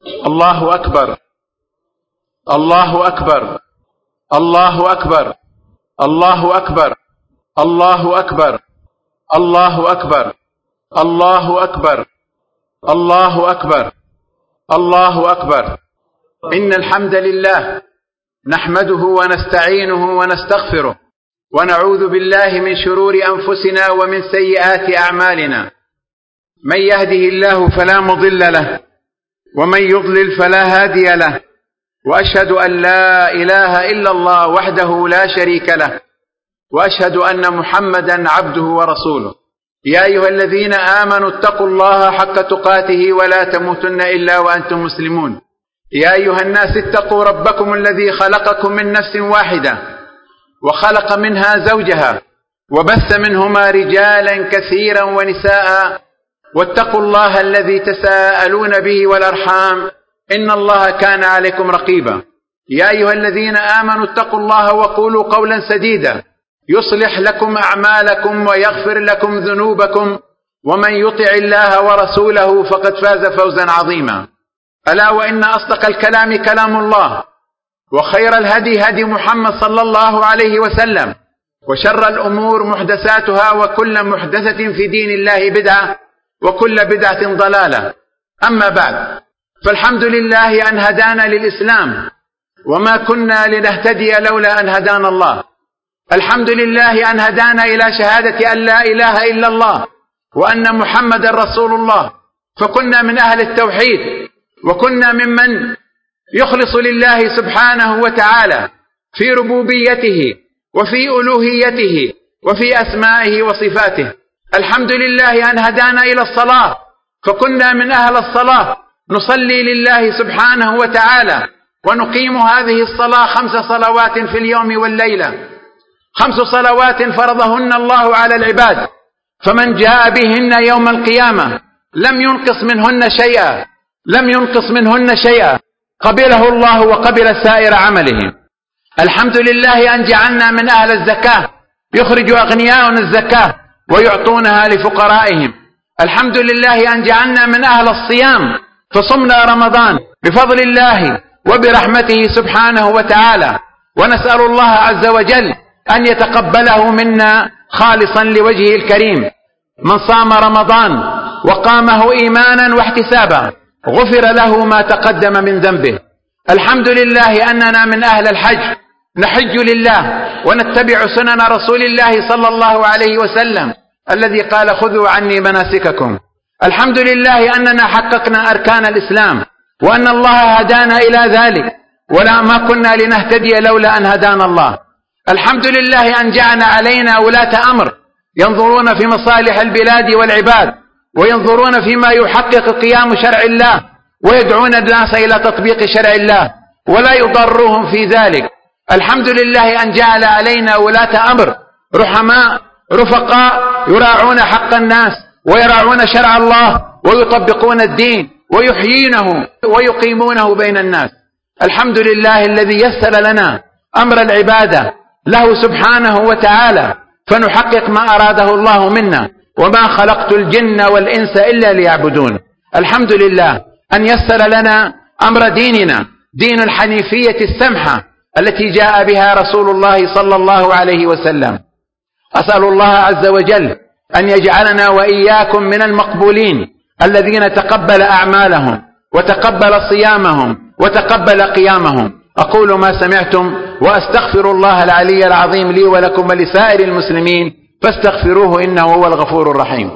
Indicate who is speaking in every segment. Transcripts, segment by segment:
Speaker 1: الله أكبر الله أكبر الله أكبر الله أكبر الله أكبر الله أكبر الله أكبر الله أكبر الله أكبر. إن الحمد لله نحمده ونستعينه ونستغفره ونعوذ بالله من شرور أنفسنا ومن سيئات أعمالنا. من يهده الله فلا مضل له ومن يضلل فلا هادي له، وأشهد أن لا إله إلا الله وحده لا شريك له، وأشهد أن محمدا عبده ورسوله. يا أيها الذين آمنوا اتقوا الله حق تقاته ولا تموتن إلا وأنتم مسلمون. يا أيها الناس اتقوا ربكم الذي خلقكم من نفس واحدة وخلق منها زوجها وبث منهما رجالا كثيرا ونساء، واتقوا الله الذي تساءلون به والأرحام إن الله كان عليكم رقيبا. يا أيها الذين آمنوا اتقوا الله وقولوا قولا سديدا يصلح لكم أعمالكم ويغفر لكم ذنوبكم، ومن يطع الله ورسوله فقد فاز فوزا عظيما. ألا وإن أصدق الكلام كلام الله، وخير الهدي هدي محمد صلى الله عليه وسلم، وشر الأمور محدثاتها، وكل محدثة في دين الله بدعة، وكل بدعة ضلالة. أما بعد، فالحمد لله أن هدانا للإسلام، وما كنا لنهتدي لولا أن هدانا الله. الحمد لله أن هدانا إلى شهادة أن لا إله إلا الله وأن محمد رسول الله، فكنا من أهل التوحيد، وكنا ممن يخلص لله سبحانه وتعالى في ربوبيته وفي ألوهيته وفي أسمائه وصفاته. الحمد لله أن هدانا إلى الصلاة، فكنا من أهل الصلاة، نصلي لله سبحانه وتعالى ونقيم هذه الصلاة 5 صلوات في اليوم والليلة، 5 صلوات فرضهن الله على العباد، فمن جاء بهن يوم القيامة لم ينقص منهن شيئا، لم ينقص منهن شيئا، قبله الله وقبل سائر عمله. الحمد لله أن جعلنا من أهل الزكاة، يخرج أغنياؤنا الزكاة ويعطونها لفقرائهم. الحمد لله أن جعلنا من أهل الصيام، فصمنا رمضان بفضل الله وبرحمته سبحانه وتعالى، ونسأل الله عز وجل أن يتقبله منا خالصا لوجهه الكريم. من صام رمضان وقامه إيمانا واحتسابا غفر له ما تقدم من ذنبه. الحمد لله أننا من أهل الحج، نحج لله ونتبع سنن رسول الله صلى الله عليه وسلم الذي قال خذوا عني مناسككم. الحمد لله أننا حققنا أركان الإسلام، وأن الله هدانا إلى ذلك، ولا ما كنا لنهتدي لولا أن هدانا الله. الحمد لله أن جعل علينا ولاة أمر ينظرون في مصالح البلاد والعباد، وينظرون فيما يحقق قيام شرع الله، ويدعون الناس إلى تطبيق شرع الله ولا يضرهم في ذلك. الحمد لله أن جعل علينا ولاة أمر رحماء رفقاء يراعون حق الناس ويراعون شرع الله ويطبقون الدين ويحيينه ويقيمونه بين الناس. الحمد لله الذي يسر لنا أمر العبادة له سبحانه وتعالى، فنحقق ما أراده الله منا، وما خلقت الجن والإنس إلا ليعبدون. الحمد لله أن يسر لنا أمر ديننا، دين الحنيفية السمحة التي جاء بها رسول الله صلى الله عليه وسلم. أسأل الله عز وجل أن يجعلنا وإياكم من المقبولين الذين تقبل أعمالهم وتقبل صيامهم وتقبل قيامهم. أقول ما سمعتم وأستغفر الله العلي العظيم لي ولكم ولسائر المسلمين، فاستغفروه إنه هو الغفور الرحيم.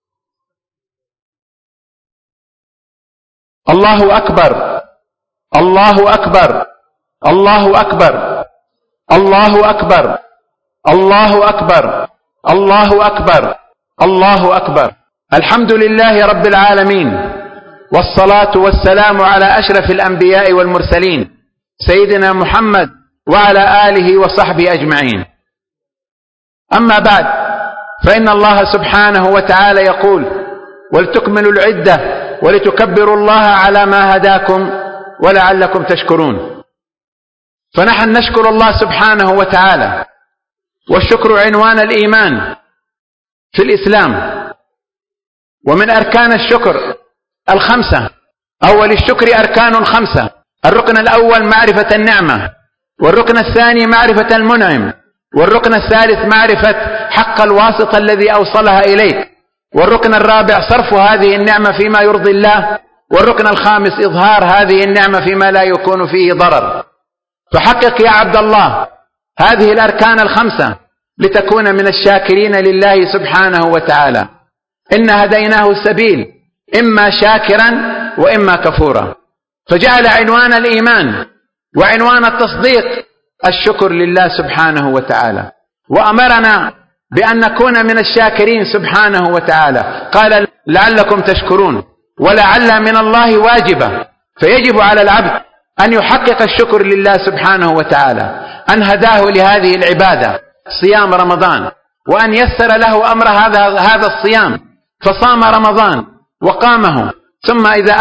Speaker 1: الله أكبر الله أكبر الله أكبر الله أكبر الله أكبر الله أكبر الله أكبر. الحمد لله رب العالمين، والصلاة والسلام على أشرف الأنبياء والمرسلين سيدنا محمد وعلى آله وصحبه أجمعين. أما بعد، فإن الله سبحانه وتعالى يقول ولتكملوا العدة ولتكبروا الله على ما هداكم ولعلكم تشكرون. فنحن نشكر الله سبحانه وتعالى، والشكر عنوان الإيمان في الإسلام، ومن أركان الشكر 5
Speaker 2: أول الشكر أركان 5. الركن الأول معرفة النعمة، والركن الثاني معرفة المنعم، والركن الثالث معرفة حق الواسطة الذي أوصلها إليك، والركن الرابع صرف هذه النعمة فيما يرضي الله، والركن الخامس إظهار هذه النعمة فيما لا يكون فيه ضرر. فحقق يا عبد الله هذه الأركان 5 لتكون من الشاكرين لله سبحانه وتعالى. إن هديناه السبيل إما شاكرا وإما كفورا، فجعل عنوان الإيمان وعنوان التصديق الشكر لله سبحانه وتعالى، وأمرنا بأن نكون من الشاكرين سبحانه وتعالى. قال لعلكم تشكرون، ولعل من الله واجبة، فيجب على العبد أن يحقق الشكر لله سبحانه وتعالى أن هداه لهذه العبادة صيام رمضان، وأن يسر له أمر هذا الصيام فصام رمضان وقامه، ثم إذا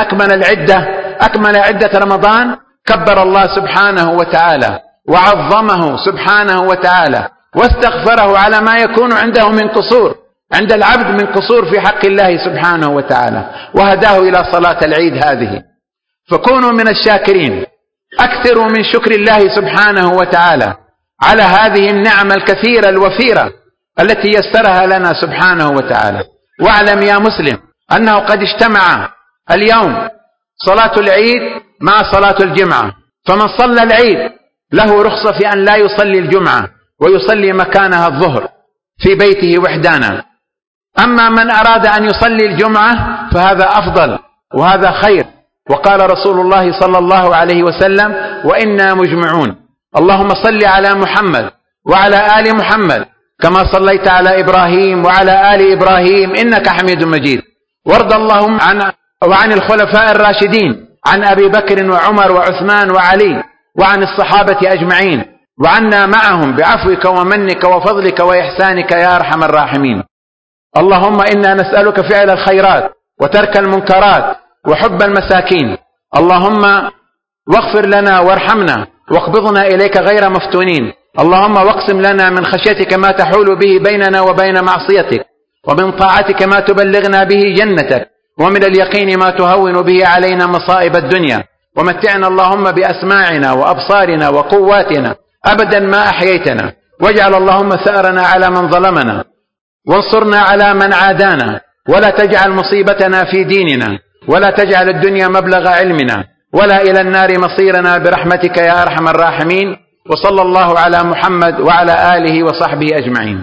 Speaker 2: أكمل عدة رمضان كبر الله سبحانه وتعالى وعظمه سبحانه وتعالى واستغفره على ما يكون عنده من قصور، عند العبد من قصور في حق الله سبحانه وتعالى، وهداه إلى صلاة العيد هذه. فكونوا من الشاكرين، أكثروا من شكر الله سبحانه وتعالى على هذه النعم الكثيرة الوفيرة التي يسرها لنا سبحانه وتعالى. واعلم يا مسلم أنه قد اجتمع اليوم صلاة العيد مع صلاة الجمعة، فمن صلى العيد له رخصة في أن لا يصلي الجمعة ويصلي مكانها الظهر في بيته وحدانا. أما من أراد أن يصلي الجمعة فهذا أفضل وهذا خير، وقال رسول الله صلى الله عليه وسلم: وإنا مجمعون. اللهم صل على محمد وعلى آل محمد كما صليت على إبراهيم وعلى آل إبراهيم إنك حميد مجيد. وارض اللهم عن الخلفاء الراشدين، عن أبي بكر وعمر وعثمان وعلي، وعن الصحابة أجمعين، وعنا معهم بعفوك ومنك وفضلك وإحسانك يا أرحم الراحمين. اللهم إنا نسألك فعل الخيرات وترك المنكرات وحب المساكين. اللهم واغفر لنا وارحمنا واقبضنا إليك غير مفتونين. اللهم واقسم لنا من خشيتك ما تحول به بيننا وبين معصيتك، ومن طاعتك ما تبلغنا به جنتك، ومن اليقين ما تهون به علينا مصائب الدنيا. ومتعنا اللهم بأسماعنا وأبصارنا وقواتنا أبدا ما أحييتنا، واجعل اللهم ثأرنا على من ظلمنا، وانصرنا على من عادانا، ولا تجعل مصيبتنا في ديننا، ولا تجعل الدنيا مبلغ علمنا، ولا إلى النار مصيرنا، برحمتك يا أرحم الراحمين. وصلى الله على محمد وعلى آله وصحبه أجمعين.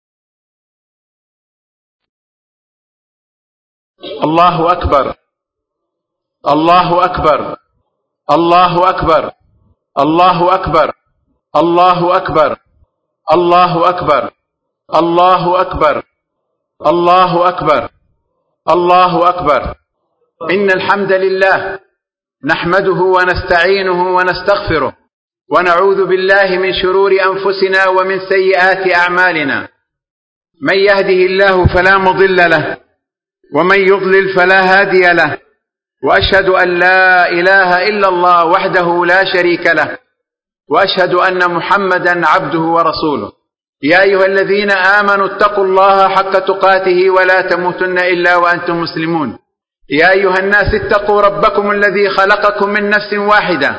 Speaker 1: الله أكبر، الله أكبر، الله أكبر، الله أكبر، الله أكبر، الله أكبر، الله أكبر، الله أكبر، الله أكبر. إن الحمد لله نحمده ونستعينه ونستغفره، ونعوذ بالله من شرور أنفسنا ومن سيئات أعمالنا. من يهده الله فلا مضل له، ومن يضلل فلا هادي له، وأشهد أن لا إله إلا الله وحده لا شريك له، وأشهد أن محمدا عبده ورسوله. يا أيها الذين آمنوا اتقوا الله حق تقاته ولا تموتن إلا وأنتم مسلمون. يا أيها الناس اتقوا ربكم الذي خلقكم من نفس واحدة،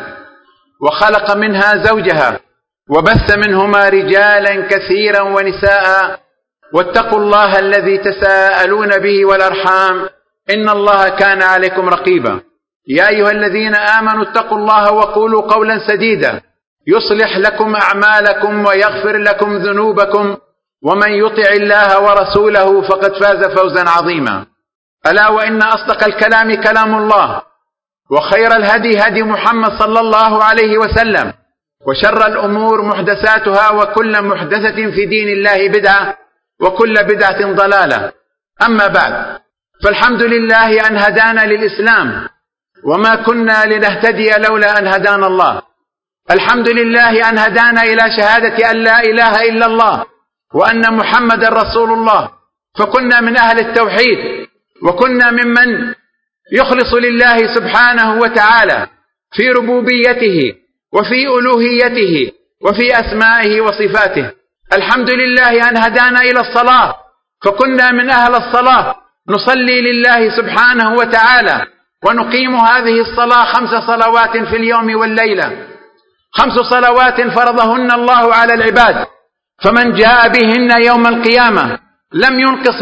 Speaker 1: وخلق منها زوجها، وبث منهما رجالا كثيرا ونساء، واتقوا الله الذي تساءلون به والأرحام إن الله كان عليكم رقيبا. يا أيها الذين آمنوا اتقوا الله وقولوا قولا سديدا يصلح لكم أعمالكم ويغفر لكم ذنوبكم، ومن يطع الله ورسوله فقد فاز فوزا عظيما. ألا وإن أصدق الكلام كلام الله، وخير الهدي هدي محمد صلى الله عليه وسلم، وشر الأمور محدثاتها، وكل محدثة في دين الله بدعة، وكل بدعة ضلالة. أما بعد، فالحمد لله أن هدانا للإسلام، وما كنا لنهتدي لولا أن هدانا الله. الحمد لله أن هدانا إلى شهادة أن لا إله إلا الله وأن محمد رسول الله، فكنا من أهل التوحيد، وكنا ممن يخلص لله سبحانه وتعالى في ربوبيته وفي ألوهيته وفي أسمائه وصفاته. الحمد لله أن هدانا إلى الصلاة، فكنا من أهل الصلاة، نصلي لله سبحانه وتعالى
Speaker 2: ونقيم هذه الصلاة 5 صلوات في اليوم والليلة، 5 صلوات فرضهن الله على العباد، فمن جاء بهن يوم القيامة لم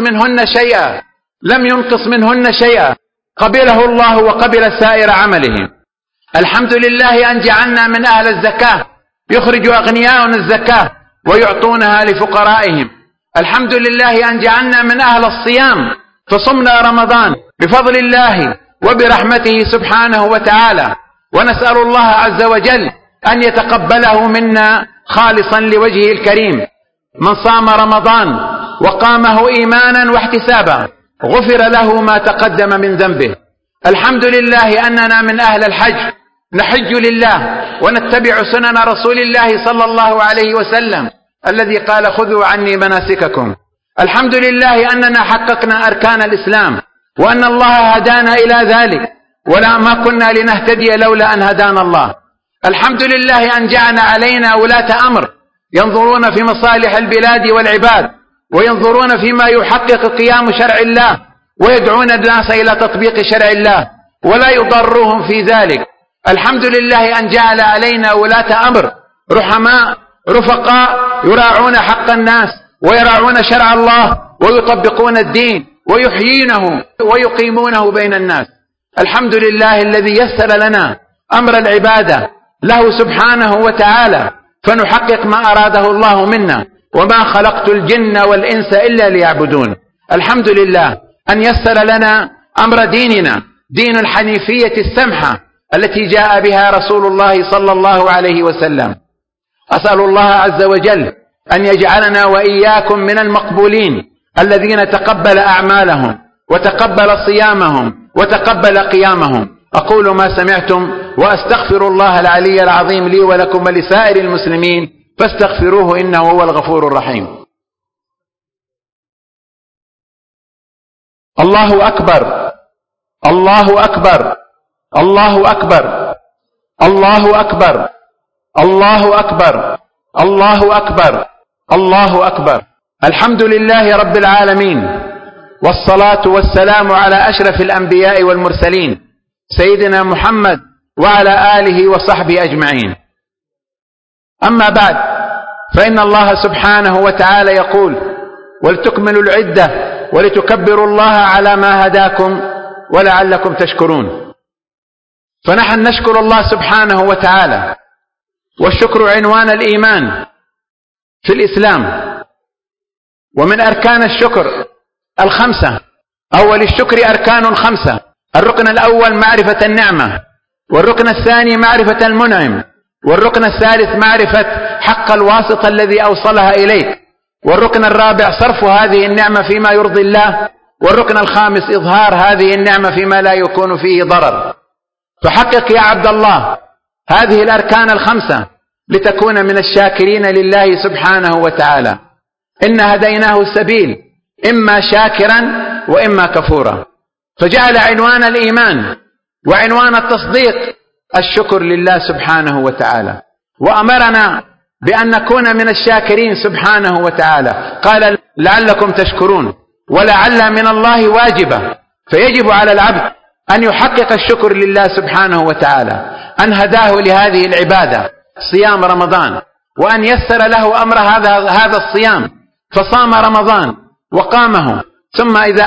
Speaker 2: ينقص منهن شيئا، قبله الله وقبل سائر عملهم. الحمد لله أن جعلنا من أهل الزكاة، يخرج أغنياؤنا الزكاة ويعطونها لفقرائهم. الحمد لله أن جعلنا من أهل الصيام، فصمنا رمضان بفضل الله وبرحمته سبحانه وتعالى، ونسأل الله عز وجل أن يتقبله منا خالصا لوجهه الكريم. من صام رمضان وقامه إيمانا واحتسابا غفر له ما تقدم من ذنبه. الحمد لله أننا من أهل الحج، نحج لله ونتبع سنن رسول الله صلى الله عليه وسلم الذي قال خذوا عني مناسككم. الحمد لله أننا حققنا أركان الإسلام، وأن الله هدانا إلى ذلك، ولا ما كنا لنهتدي لولا أن هدانا الله. الحمد لله أن جعل علينا ولاة أمر ينظرون في مصالح البلاد والعباد، وينظرون فيما يحقق قيام شرع الله، ويدعون الناس إلى تطبيق شرع الله ولا يضرهم في ذلك. الحمد لله أن جعل علينا ولاة أمر رحماء رفقاء يراعون حق الناس ويراعون شرع الله ويطبقون الدين ويحيينه ويقيمونه بين الناس. الحمد لله الذي يسر لنا أمر العبادة له سبحانه وتعالى، فنحقق ما أراده الله منا، وما خلقت الجن والإنس إلا ليعبدون. الحمد لله أن يسر لنا أمر ديننا، دين الحنيفية السمحة التي جاء بها رسول الله صلى الله عليه وسلم. أسأل الله عز وجل أن يجعلنا وإياكم من المقبولين الذين تقبل أعمالهم وتقبل صيامهم وتقبل قيامهم. أقول ما سمعتم وأستغفر الله العلي العظيم لي ولكم ولسائر المسلمين فاستغفروه إنه هو الغفور الرحيم. الله أكبر، الله أكبر، الله أكبر، الله أكبر، الله أكبر، الله أكبر، الله أكبر. الحمد لله رب العالمين، والصلاة والسلام على أشرف الأنبياء والمرسلين سيدنا محمد وعلى آله وصحبه أجمعين. أما بعد، فإن الله سبحانه وتعالى يقول ولتكملوا العدة ولتكبروا الله على ما هداكم ولعلكم تشكرون. فنحن نشكر الله سبحانه وتعالى، والشكر عنوان الإيمان في الإسلام. ومن أركان الشكر 5. أول الشكر أركان 5. الركن الأول معرفة النعمة، والركن الثاني معرفة المنعم، والركن الثالث معرفة حق الواسطة الذي أوصلها إليك، والركن الرابع صرف هذه النعمة فيما يرضي الله، والركن الخامس إظهار هذه النعمة فيما لا يكون فيه ضرر. فحقق يا عبد الله هذه الأركان 5 لتكون من الشاكرين لله سبحانه وتعالى. إن هديناه السبيل إما شاكرا وإما كفورا. فجعل عنوان الإيمان وعنوان التصديق الشكر لله سبحانه وتعالى، وأمرنا بأن نكون من الشاكرين سبحانه وتعالى. قال لعلكم تشكرون، ولعل من الله واجبة، فيجب على العبد أن يحقق الشكر لله سبحانه وتعالى أن هداه لهذه العبادة صيام رمضان، وأن يسر له أمر هذا الصيام فصام رمضان وقامه، ثم إذا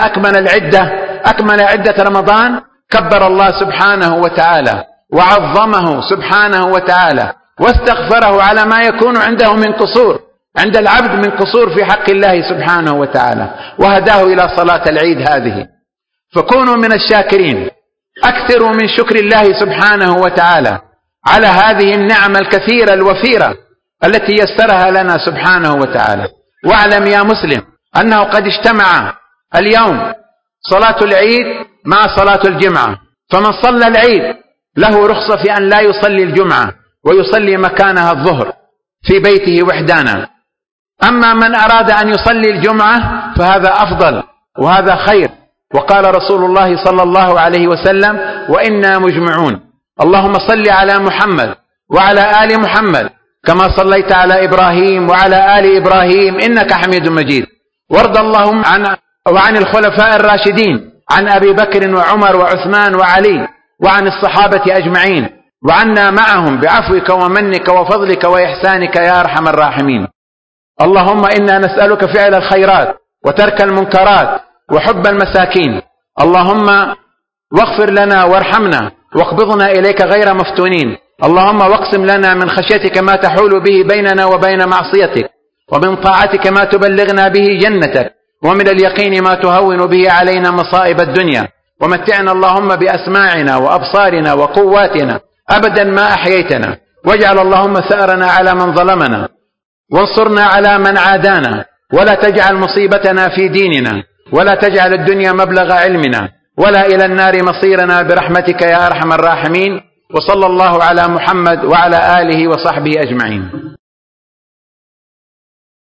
Speaker 2: أكمل عدة رمضان كبر الله سبحانه وتعالى وعظمه سبحانه وتعالى واستغفره على ما يكون عنده من قصور، عند العبد من قصور في حق الله سبحانه وتعالى، وهداه إلى صلاة العيد هذه. فكونوا من الشاكرين، أكثروا من شكر الله سبحانه وتعالى على هذه النعم الكثيرة الوفيرة التي يسرها لنا سبحانه وتعالى. واعلم يا مسلم أنه قد اجتمع اليوم صلاة العيد مع صلاة الجمعة، فمن صلى العيد له رخصة في أن لا يصلي الجمعة ويصلي مكانها الظهر في بيته وحدانا. أما من أراد أن يصلي الجمعة فهذا أفضل وهذا خير. وقال رسول الله صلى الله عليه وسلم وإنا مجمعون. اللهم صل على محمد وعلى آل محمد كما صليت على إبراهيم وعلى آل إبراهيم إنك حميد مجيد. وارض اللهم عن الخلفاء الراشدين عن أبي بكر وعمر وعثمان وعلي وعن الصحابة أجمعين، وعنا معهم بعفوك ومنك وفضلك وإحسانك يا أرحم الراحمين. اللهم إنا نسألك فعل الخيرات وترك المنكرات وحب المساكين. اللهم واغفر لنا وارحمنا واقبضنا إليك غير مفتونين. اللهم واقسم لنا من خشيتك ما تحول به بيننا وبين معصيتك، ومن طاعتك ما تبلغنا به جنتك، ومن اليقين ما تهون به علينا مصائب الدنيا. ومتعنا اللهم بأسماعنا وأبصارنا وقواتنا أبدا ما أحييتنا، واجعل اللهم ثأرنا على من ظلمنا، وانصرنا على من عادانا، ولا تجعل مصيبتنا في ديننا، ولا تجعل الدنيا مبلغ علمنا، ولا إلى النار مصيرنا، برحمتك يا أرحم الراحمين. وصلى الله على محمد وعلى آله وصحبه أجمعين.